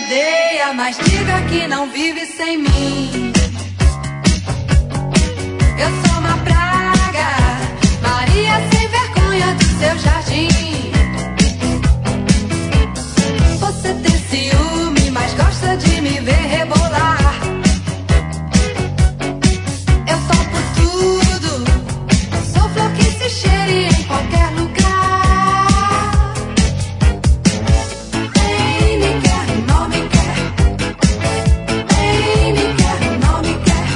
odeia, mas diga que não vive sem mim. Eu sou uma praga, Maria sem vergonha do seu jardim. Você tem ciúme, mas gosta de me ver rebolar. Eu topo tudo, sou flor que se cheire em qualquer lugar. Quem me quer, não me quer. Quem me quer, não me quer.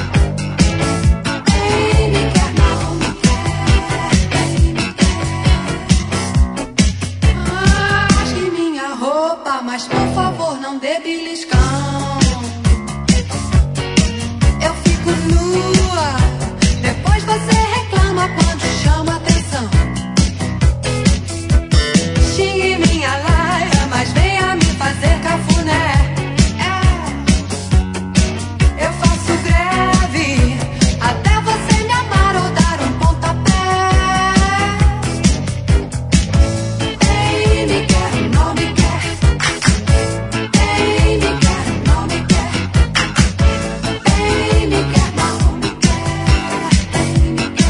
Quem me quer, não me quer. Quem me quer. Rasgue minha roupa, mas por favor não dê beliscão. Eu fico nua, depois você reclama quando chama atenção. Xingue minha laia, mas venha me fazer cafuné. Eu faço greve até você me amar ou dar um pontapé. Quem me quer, não me quer. Quem me quer, não me quer. Quem me quer, não me quer. Quem me quer.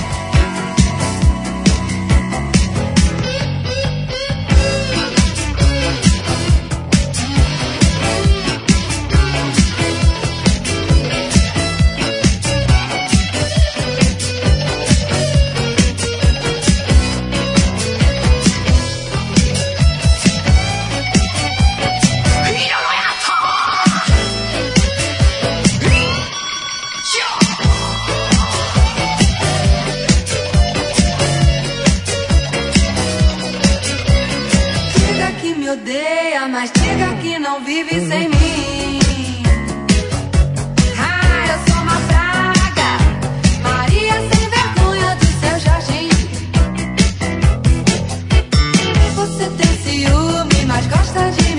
Diga que me odeia, mas diga que não vive sem mim. Eu sou uma praga, Maria sem vergonha do seu jardim. Você tem ciúme, mas gosta de